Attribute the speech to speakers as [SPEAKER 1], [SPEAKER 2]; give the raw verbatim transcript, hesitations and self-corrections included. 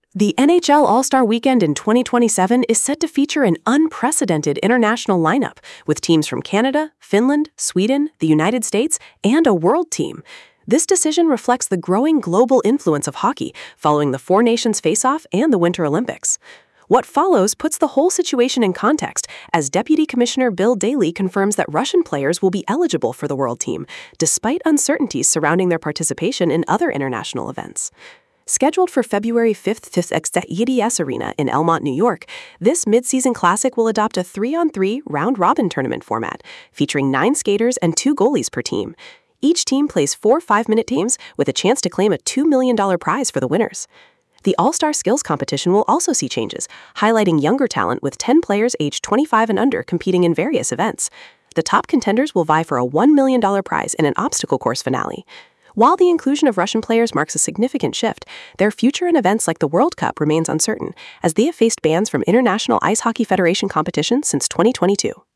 [SPEAKER 1] The N H L All-Star Weekend in twenty twenty-seven is set to feature an unprecedented international lineup with teams from Canada, Finland, Sweden, the United States, and a world team. This decision reflects the growing global influence of hockey following the Four Nations Face-Off and the Winter Olympics. What follows puts the whole situation in context as Deputy Commissioner Bill Daly confirms that Russian players will be eligible for the world team, despite uncertainties surrounding their participation in other international events. Scheduled for February fifth at the E D S Arena in Elmont, New York, this mid-season classic will adopt a three-on-three round-robin tournament format, featuring nine skaters and two goalies per team. Each team plays four five-minute games with a chance to claim a two million dollars prize for the winners. The All-Star Skills Competition will also see changes, highlighting younger talent with ten players aged twenty-five and under competing in various events. The top contenders will vie for a one million dollars prize in an obstacle course finale. While the inclusion of Russian players marks a significant shift, their future in events like the World Cup remains uncertain, as they have faced bans from International Ice Hockey Federation competition since twenty twenty-two.